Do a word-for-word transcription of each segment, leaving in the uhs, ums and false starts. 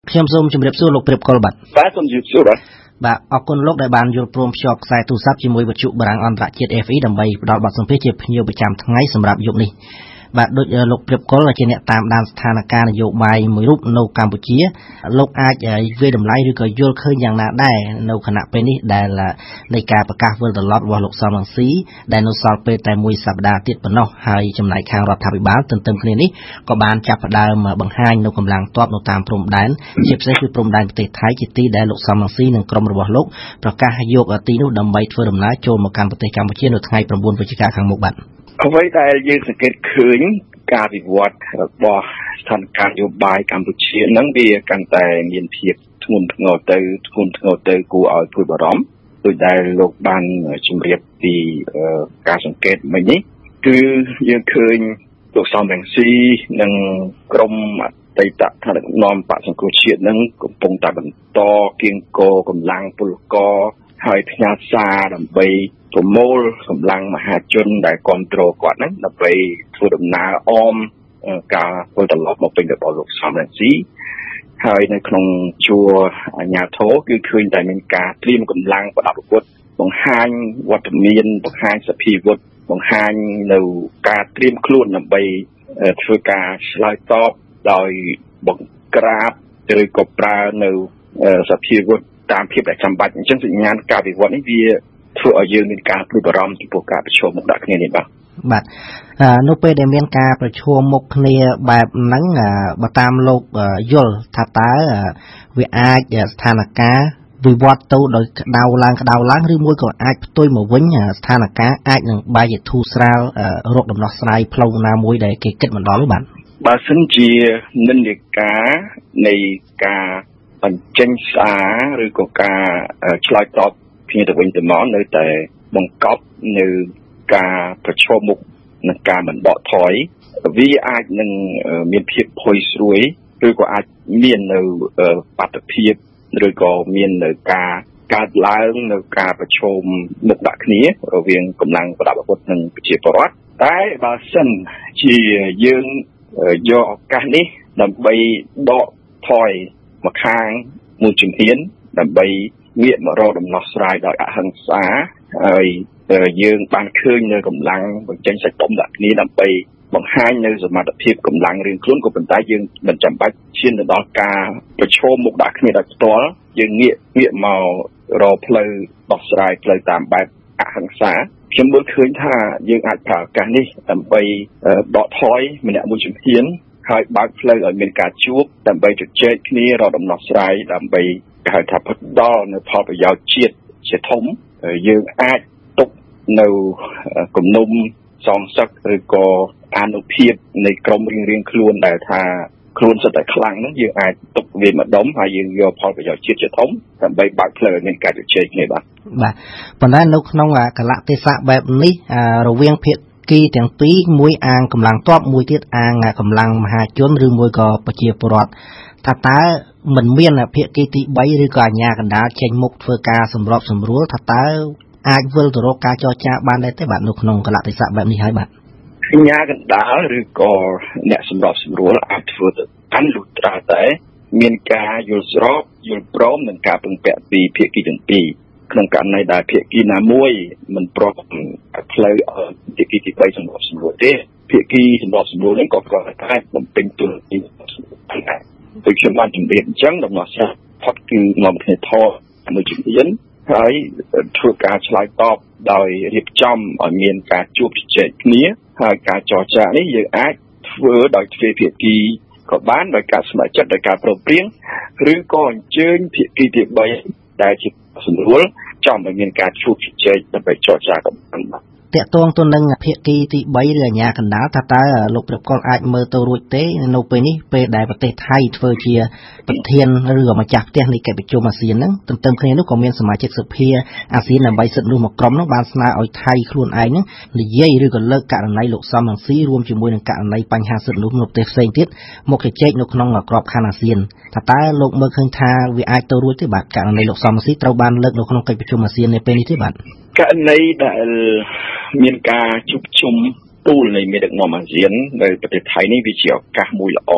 ខ្ញុំសូមជម្រាបសួរលោកព្រៀបកុលបាទបាទសូមជម្រាបសួរបាទបាទអរគុណលោកដែលបានយល់ព្រមភ្ជាប់ខ្សែទូរស័ព្ទជាមួយវិទ្យុបារាំងអន្តរជាតិ F E ដើម្បីផ្ដល់បទសម្ភាសន៍ជាភ្ញៀវប្រចាំថ្ងៃសម្រាប់យប់នេះបាទដូចលោកព្រៀបកុលជាអ្នកតាមដានស្ថានភាពនយោបាយមួយរូបនៅកម្ពុជាលោកអាចវិយតម្លៃឬក៏យល់ឃើញយ៉ាងណាដែរនៅគណៈពេលនេះដែលនៃការប្រកាសវិលត្រឡប់របស់លោកសំរងស៊ីដែលនៅសល់ពេលតែមួយសប្តាហ៍ទៀតប៉ុណ្ណោះហើយចំណែកខាងរដ្ឋាភិបាលទន្ទឹមគ្នានេះក៏បានចាប់ផ្ដើមបង្ហាញនៅកម្លាំងទ័ពនៅតាមព្រំដែនជាពិសេសគឺព្រំដែនប្រទេសថៃជាទីដែលលោកសំរងស៊ីនិងក្រុមរបស់លោកប្រកាសយកទីនោះដើម្បីធ្វើដំណើរចូលមកកាន់ប្រទេសកម្ពុជានៅថ្ងៃប្រាំបួនវិច្ឆិកាខាងមុខបាទអ្វីដែលយើងសង្កេតឃើញការវិវត្តរបស់ស្ថានភាពនយោបាយកម្ពុជានឹងវាកាន់តែមានភាពធ្ងន់ធ្ងរទៅធ្ងន់ធ្ងរទៅគួរឲ្យព្រួយបារម្ភដោយដែលលោកបានជម្រាបពីការសង្កេតមិញនេះគឺយើងឃើញលោកសំរងស៊ីនិងក្រុមអតីតថ្នាក់ដឹកនាំបក្សសង្គ្រោះជាតិនឹងកំពុងតែបន្តគៀងគរកម្លាំងពលករហើយផ្ញើសារដើម្បីប្រមូលកម្លាំងមហាជនដែលគ្រប់គ្រងគាត់ហ្នឹងដើម្បីធ្វើដំណើរអមការវិលត្រឡប់មកពេញរបស់លោកសំរងស៊ីហើយនៅក្នុងជួរអាជ្ញាធរគឺឃើញតែមានការត្រៀមកម្លាំងប្រដាប់អាវុធបង្ហាញវត្តមានបង្ហាញសភាវុធបង្ហាញនៅការត្រៀមខ្លួនដើម្បីធ្វើការឆ្លើយតបដោយបង្ក្រាបឬក៏ប្រើនៅសភាវុធតាមភាពដែលចាំបាច់អញ្ចឹងសញ្ញាណការវិវត្តនេះវាធ្វើឲ្យយើងមានការព្រួយបារម្ភចំពោះការប្រឈមមុខដាក់គ្នានេះបាទបាទនៅពេលដែលមានការប្រឈមមុខគ្នាបែបហ្នឹងបើតាមលោកយល់ថាតើវាអាចស្ថានភាពវិវត្តទៅដោយក្តៅឡើងក្តៅឡើងឬមួយក៏អាចផ្ទុយមកវិញស្ថានភាពអាចនឹងបែរជាធូរស្រាលរកដំណោះស្រាយផ្លូវណាមួយដែលគេគិតមិនដល់ទេបាទបើសិនជានិន្នាការនៃការបញ្ចេញសារឬក៏ការឆ្លើយតបគ្នាទៅវិញទៅមកនៅតែបង្កប់នៅការប្រឈមមុខនឹងការមិនបកថយវាអាចនឹងមានភាពផុយស្រួយឬក៏អាចមាននៅបាតុភិបឬក៏មាននៅការកើតឡើងនៅការប្រឈមមុខដាក់គ្នារវាងកម្លាំងប្រដាប់អាវុធនិងប្រជាពលរដ្ឋតែបើសិនជាយើងយកឱកាសនេះដើម្បីដកថយមកខាងមួយជំហានដើម្បីងាកមករកដំណោះស្រាយដោយអហិង្សាហើយយើងបានឃើញនៅកម្លាំងបញ្ចេញសាច់ដុំដាក់គ្នាដើម្បីបង្ហាញនៅសមត្ថភាពកម្លាំងរៀងខ្លួនក៏ប៉ុន្តែយើងមិនចាំបាច់ឈានទៅដល់ការប្រឈមមុខដាក់គ្នាដោយផ្ទាល់យើងងាកងាកមករកផ្លូវដោះស្រាយផ្លូវតាមបែបអហិង្សាខ្ញុំមើលឃើញថាយើងអាចប្រើឱកាសនេះដើម្បីដកថយម្នាក់មួយជំហានហើយបើកផ្លូវឲ្យមានការជួបដើម្បីជជែកគ្នារកដំណោះស្រាយដើម្បីគេហៅថាផ្ដល់នៅផលប្រយោជន៍ជាតិជាធំយើងអាចទុកនៅគំនុំសងសឹកឬក៏អានុភាពនៃក្រមរៀងរៀងខ្លួនដែលថាខ្លួនសិតតែខ្លាំងហ្នឹងយើងអាចទុកវាម្ដុំហើយយើងយកផលប្រយោជន៍ជាតិជាធំដើម្បីបើកផ្លូវឲ្យមានការជជែកគ្នាបាទបាទប៉ុន្តែនៅក្នុងកលៈទេសៈបែបនេះរវាងភាគីទាំងពីរមួយអាងកម្លាំងទ័ពមួយទៀតអាងកម្លាំងមហាជនឬមួយក៏ប្រជាពលរដ្ឋថាតើមិនមានភាគីទីបីឬក៏អាជ្ញាកណ្ដាលចេញមុខធ្វើការសម្របសម្រួលថាតើអាចវិលទៅរកការចរចាបានដែរទេបាទនៅក្នុងកលៈទេសៈបែបនេះហើយបាទអាជ្ញាកណ្ដាលឬក៏អ្នកសម្របសម្រួលអាចធ្វើទៅបានលុះត្រាតែមានការយល់ស្របយល់ព្រមនិងការពឹងពាក់ពីភាគីទាំងពីរក្នុងករណីដែលភាគីណាមួយមិនព្រមផ្លូវឲ្យភាគីទីបីសម្របសម្រួលទេភាគីសម្របសម្រួលនេះក៏គាត់តែបំពេញទូរនីតិដែរដូចខ្ញុំបានជម្រាបអញ្ចឹងដំណោះស្រាយផុតគឺនាំគ្នាថតមួយជំហានហើយធ្វើការឆ្លើយតបដោយរៀបចំឲ្យមានការជួបជជែកគ្នាហើយការចរចានេះយើងអាចធ្វើដោយទ្វេភាគីក៏បានដោយការស្ម័គ្រចិត្តដោយការព្រមព្រៀងឬក៏អញ្ជើញភាគីទីបីដែលជាសម្រួលចំឲ្យមានការជួបជជែកដើម្បីចរចាกันបាទតាក់ទងទៅនឹងភាគីទីបីឬអាជ្ញាកណ្ដាលថាតើលោកព្រៀបកុលអាចមើលទៅរួចទេនៅពេលនេះពេលដែលប្រទេសថៃធ្វើជាប្រធានឬក៏ម្ចាស់ផ្ទះនៃកិច្ចប្រជុំអាស៊ានហ្នឹងទន្ទឹមគ្នានោះក៏មានសមាជិកសភាអាស៊ានដើម្បីសិទ្ធិមនុស្សមួយក្រុមហ្នឹងបានស្នើឲ្យថៃខ្លួនឯងហ្នឹងនិយាយឬក៏លើកករណីលោកសំរងស៊ីរួមជាមួយនឹងករណីបញ្ហាសិទ្ធិមនុស្សនៅប្រទេសផ្សេងទៀតមកជជែកនៅក្នុងក្របខ័ណ្ឌអាស៊ានថាតើលោកមើលឃើញថាវាអាចទៅរួចទេបាទករណីលោកសំរងស៊ីត្រូវបានលើកនៅក្នុងកិច្ចប្រជុំអាស៊ាននៅពេលនេះទេបាទករណីដែលមានការជួបជុំទូលនៃមេដឹកនាំអាស៊ាននៅប្រទេសថៃនេះវាជាឱកាសមួយល្អ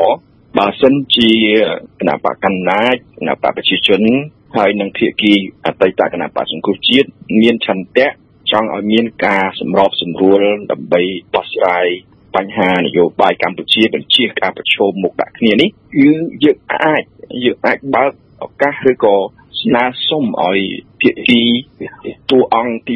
បើសិនជាគណៈបកកណ្ដាលគណៈបកប្រជាជនហើយនឹងភាគីអតីតគណៈបកសង្គ្រោះជាតិមានឆន្ទៈចង់ឲ្យមានការសម្របសម្រួលដើម្បីដោះស្រាយបញ្ហានយោបាយកម្ពុជាបញ្ជាការប្រឈមមុខដាក់គ្នានេះគឺយើងអាចយើងអាចបើកឱកាសឬក៏ស្នើសុំឲ្យភាគីតួអង្គទី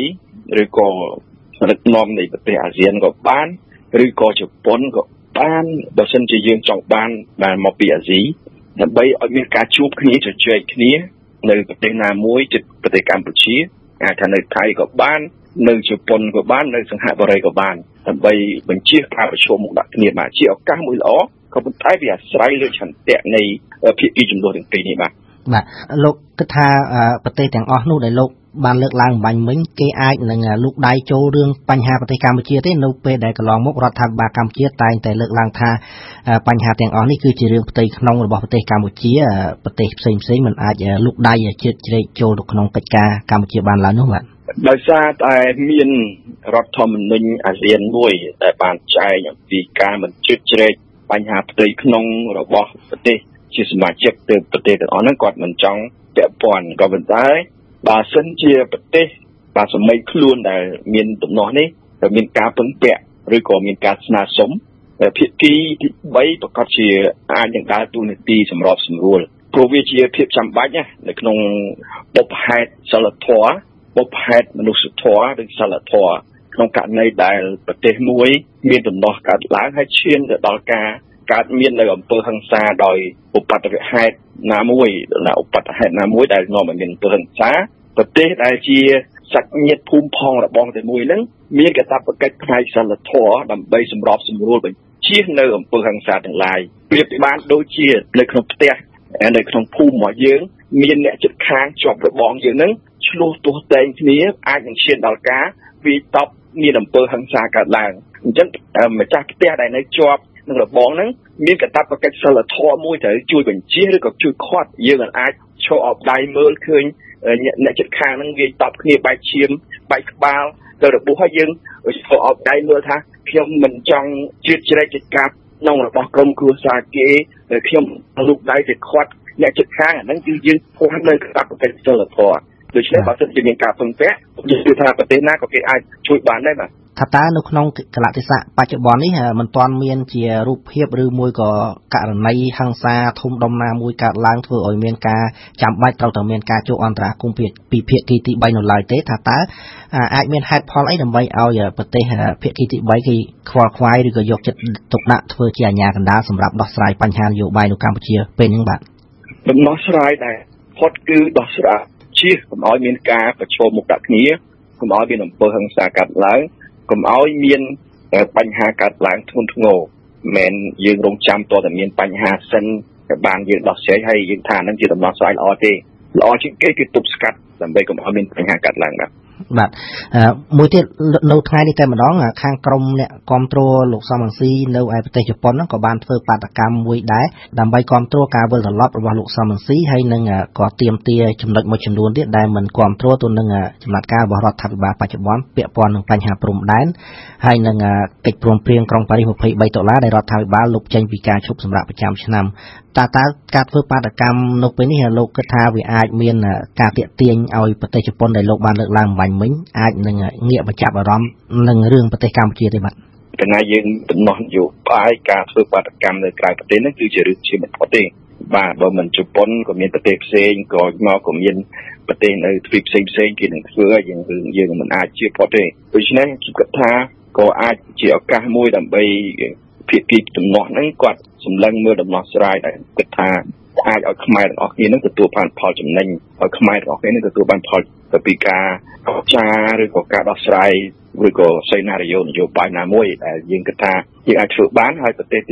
3ឬក៏រដ្ឋាភិបាលនៃប្រទេសអាស៊ានក៏បានឬក៏ជប៉ុនក៏បានបើសិនជាយើងចង់បានបានមកពីអាស៊ីដើម្បីឲ្យមានការជួបគ្នាជជែកគ្នានៅប្រទេសណាមួយជិតប្រទេសកម្ពុជាអាចថានៅថៃក៏បាននៅជប៉ុនក៏បាននៅសិង្ហបុរីក៏បានដើម្បីបញ្ជាការប្រជុំមកដាក់គ្នាមកជាឱកាសមួយល្អក៏ប៉ុន្តែវាអាស្រ័យលើឆន្ទៈនៃភាគីចំនួនទាំងពីរនេះបាទបាទលោកគិតថាប្រទេសទាំងអស់នោះដែលលោកបានលើកឡើងបាញ់មិញគេអាចនឹងលូកដៃចូលរឿងបញ្ហាប្រទេសកម្ពុជាទេនៅពេលដែលកន្លងមករដ្ឋាភិបាលកម្ពុជាតែងតែលើកឡើងថាបញ្ហាទាំងអស់នេះគឺជារឿងផ្ទៃក្នុងរបស់ប្រទេសកម្ពុជាប្រទេសផ្សេងផ្សេងមិនអាចលូកដៃជ្រៀតជ្រែកចូលទៅក្នុងកិច្ចការកម្ពុជាបានឡើយនោះបាទដោយសារតែមានរដ្ឋធម្មនុញ្ញអាស៊ានមួយដែលបានចែងអំពីការមិនជ្រៀតជ្រែកបញ្ហាផ្ទៃក្នុងរបស់ប្រទេសជាសមាជិកទៅប្រទេសទាំងអស់ហ្នឹងគាត់មិនចង់ពាក់ព័ន្ធក៏ប៉ុន្តែបើសិនជាប្រទេសបើសមីខ្លួនដែលមានដំណោះនេះតែមានការពឹងពាក់ឬក៏មានការស្នើសុំភាគីទី3ប្រកាសជាអាចនឹងដើរតួនាទីសម្របសម្រួលព្រោះវាជាភាពចាំបាច់ណានៅក្នុងបុព្វហេតុសិលធម៌បុព្វហេតុមនុស្សធម៌ឬសិលធម៌ក្នុងករណីដែលប្រទេសមួយមានដំណោះកើតឡើងហើយឈានទៅដល់ការកើតមាននៅអំពើហិង្សាដោយឧបទ្ទវហេតុណាមួយណាឧបទ្ទហេតុណាមួយដែលនាំឲ្យមានអំពើហិង្សាប្រទេសដែលជាសាច់ញាតិភូមិផងរបស់តែមួយហ្នឹងមានកាតព្វកិច្ចផ្នែកសិលធម៌ដើម្បីសម្របសម្រួលបញ្ជានៅអំពើហិង្សាទាំងឡាយប្រៀបបានដូចជានៅក្នុងផ្ទះនៅក្នុងភូមិរបស់យើងមានអ្នកជិតខាងជាប់របងយើងហ្នឹងឆ្លោះទោះតែងគ្នាអាចនឹងឈានដល់ការវាយតប់មានអំពើហិង្សាកើតឡើងអញ្ចឹងម្ចាស់ផ្ទះដែលនៅជាប់នឹងរបងហ្នឹងមានកាតព្វកិច្ចសិលធម៌មួយត្រូវជួយបញ្ជាឬក៏ជួយខាត់យើងអាចឈរអបដៃមើលឃើញអ្នកជិតខាងហ្នឹងវាយតប់គ្នាបែកឈាមបែកក្បាលទៅរបួសហើយយើងឈរអបដៃមើលថាខ្ញុំមិនចង់ជឿជ្រែកកិច្ចការក្នុងរបស់ក្រុមគ្រួសារគេខ្ញុំលូកដៃទៅខាត់អ្នកជិតខាងអាហ្នឹងគឺយើងខ្វះនៅកាតព្វកិច្ចសិលធម៌ដូច្នេះបើសិនជាមានការពឹងពាក់យើងគិតថាប្រទេសណាក៏គេអាចជួយបានដែរបាទថាតើនៅក្នុងកលៈទេសៈបច្ចុប្បន្ននេះមិនទាន់មានជារូបភាពឬមួយក៏ករណីហិង្សាធំដុំណាមួយកើតឡើងធ្វើឲ្យមានការចាំបាច់ត្រូវតែមានការចូលអន្តរាគមន៍ពីភាគីទី3នៅឡើយទេថាតើអាចមានហេតុផលអីដើម្បីឲ្យប្រទេសភាគីទី3គេខ្វល់ខ្វាយឬក៏យកចិត្តទុកដាក់ធ្វើជាអាជ្ញាកណ្ដាលសម្រាប់ដោះស្រាយបញ្ហានយោបាយនៅកម្ពុជាពេលនេះបាទដំណោះស្រាយដែលផុតគឺដោះស្រាយជៀសកុំឲ្យមានការប្រឈមមុខដាក់គ្នាកុំឲ្យមានអំពើហិង្សាកើតឡើងកុំឲ្យមានបញ្ហាកើតឡើងធ្ងន់ធ្ងរមិនយើងរងចាំតតែមានបញ្ហាសិនតែបានយើងដោះស្រាយហើយយើងថាហ្នឹងជាដំណោះស្រាយល្អទេល្អជាងគេគឺទប់ស្កាត់ដើម្បីកុំឲ្យមានបញ្ហាកើតឡើងបាទបាទមួយទៀតនៅថ្ងៃនេះតែម្ដងខាងក្រមអ្នកគ្រប់គ្រងលោកសំរងស៊ីនៅឯប្រទេសជប៉ុនហ្នឹងក៏បានធ្វើបាតកម្មមួយដែរដើម្បីគ្រប់គ្រងការវិលត្រឡប់របស់លោកសំរងស៊ីហើយនឹងក៏ទាមទារចំណុចមួយចំនួនទៀតដែលមិនគ្រប់គ្រងទៅនឹងចំណាត់ការរបស់រដ្ឋាភិបាលបច្ចុប្បន្នពាក់ព័ន្ធនឹងបញ្ហាព្រំដែនហើយនឹងកិច្ចព្រមព្រៀងក្រុងប៉ារីសยี่สิบสามដុល្លារដែលរដ្ឋាភិបាលលុបចេញពីការឈប់សម្រាកប្រចាំឆ្នាំតើតើការធ្វើបាតកម្មនៅពេលនេះលោកគិតថាវាអាចមានការទាក់ទាញឲ្យប្រទេសជប៉ុនដែលលោកបានលើកឡើងបាញ់មិញអាចនឹងងាកមកចាប់អារម្មណ៍នឹងរឿងប្រទេសកម្ពុជាទេបាទកណ្ណាយើងដំណោះនយោបាយការធ្វើបាតកម្មនៅក្រៅប្រទេសហ្នឹងគឺជារឿងជាមិនផុតទេបាទបើមិនជប៉ុនក៏មានប្រទេសផ្សេងក៏មកក៏មានប្រទេសនៅទ្វីបផ្សេងផ្សេងគេនឹងធ្វើយើងរឿងយើងមិនអាចជៀសផុតទេដូច្នេះខ្ញុំគិតថាក៏អាចជាឱកាសមួយដើម្បីភាគីដំណោះហ្នឹងគាត់សម្លឹងមើលដំណោះស្រាយដែលគិតថាអាចឲ្យខ្មែរទាំងអស់គ្នានឹងទទួលបានផលចំណេញឲ្យខ្មែរទាំងអស់គ្នានឹងទទួលបានផលពីការចរចាឬក៏ការដោះស្រាយឬក៏សេណារីយ៉ូនយោបាយណាមួយដែលយើងគិតថាយើងអាចធ្វើបានហើយប្រទេសទី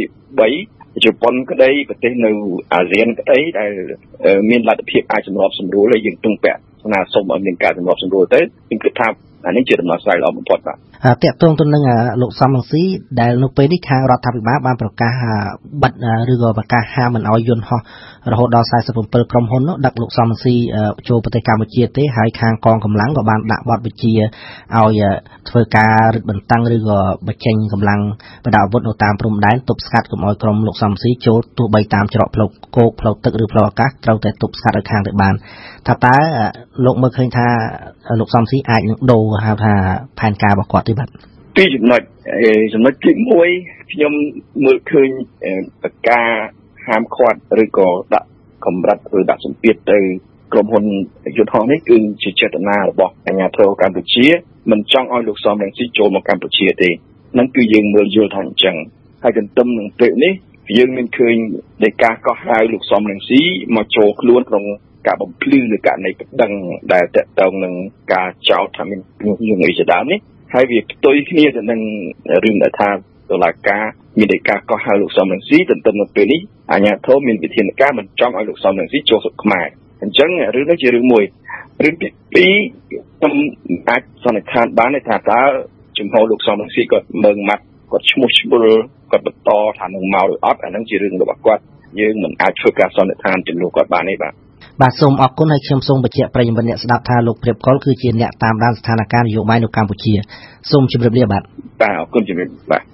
3ជប៉ុនក្តីប្រទេសនៅអាស៊ានក្តីដែលមានលទ្ធភាពអាចសម្របសម្រួលហើយយើងទង់ពាក់ស្នើសុំឲ្យមានការសម្របសម្រួលទៅខ្ញុំគិតថាអានេះជាដំណោះស្រាយល្អបំផុតបាទតាក់ទងទៅនឹងលោកសំរងស៊ីដែលនៅពេលនេះខាងរដ្ឋាភិបាលបានប្រកាសបិទឬក៏ប្រកាសហាមមិនឲ្យយន្តហោះរហូតដល់สี่สิบเจ็ดក្រុមហ៊ុននោះដឹកលោកសំរងស៊ីចូលប្រទេសកម្ពុជាទេហើយខាងកងកម្លាំងក៏បានដាក់បទបញ្ជាឲ្យធ្វើការរឹតបន្តឹងឬក៏បញ្ចេញកម្លាំងបដាអាវុធនៅតាមព្រំដែនទប់ស្កាត់កុំឲ្យក្រុមលោកសំរងស៊ីចូលទោះបីតាមច្រកផ្លូវគោកផ្លូវទឹកឬផ្លូវអាកាសត្រូវតែទប់ស្កាត់ឲ្យខាងទៅបានថាតើលោកមើលឃើញថាលោកសំរងស៊ីអាចនឹងដូរហៅថាផែនការរបស់គាត់ទេបាទពីចំណុចចំណុចទីមួយខ្ញុំមើលឃើញប្រការហាមឃាត់ឬក៏ដាក់កម្រិតឬដាក់សម្ពាធទៅក្រុមហ៊ុនយន្តហោះនេះគឺជាចេតនារបស់អាជ្ញាធរកម្ពុជាមិនចង់ឲ្យលោកសំរងស៊ីចូលមកកម្ពុជាទេហ្នឹងគឺយើងមើលយល់ថាអញ្ចឹងហើយទន្ទឹមនឹងពេលនេះយើងមានឃើញនៃការកោះហៅលោកសំរងស៊ីមកចូលខ្លួនក្នុងការបំភ្លឺលើករណីប្តឹងដែលតកតងនឹងការចោទថាមានរឿងអីជាដើមនេះហើយវាផ្ទុយគ្នាទៅនឹងរឿងដែលថាតុលាការមាននៃការកោះហៅលោកសំរងស៊ីទន្ទឹមនឹងពេលនេះអាជ្ញាធរមានវិធានការមិនចង់ឲ្យលោកសំរងស៊ីចូលស្រុកខ្មែរអញ្ចឹងរឿងនេះជារឿងមួយរឿងទីពីរខ្ញុំអាចសន្និដ្ឋានបានថាតើជំហរលោកសំរងស៊ីគាត់មើងម៉ាត់គាត់ឈ្មោះឈ្មោះគាត់បន្តថានឹងមកឬអត់អាហ្នឹងជារឿងរបស់គាត់យើងមិនអាចធ្វើការសន្និដ្ឋានចំនួនគាត់បានទេបាទបាទសូមអរគុណហើយខ្ញុំសូមបញ្ជាក់ប្រិយមិត្តអ្នកស្ដាប់ថាលោកព្រាបកុលគឺជាអ្នកតាមដានស្ថានភាពនយោបាយនៅកម្ពុជាសូមជម្រាបលាបាទបាទអរគុណជម្រាបបាទ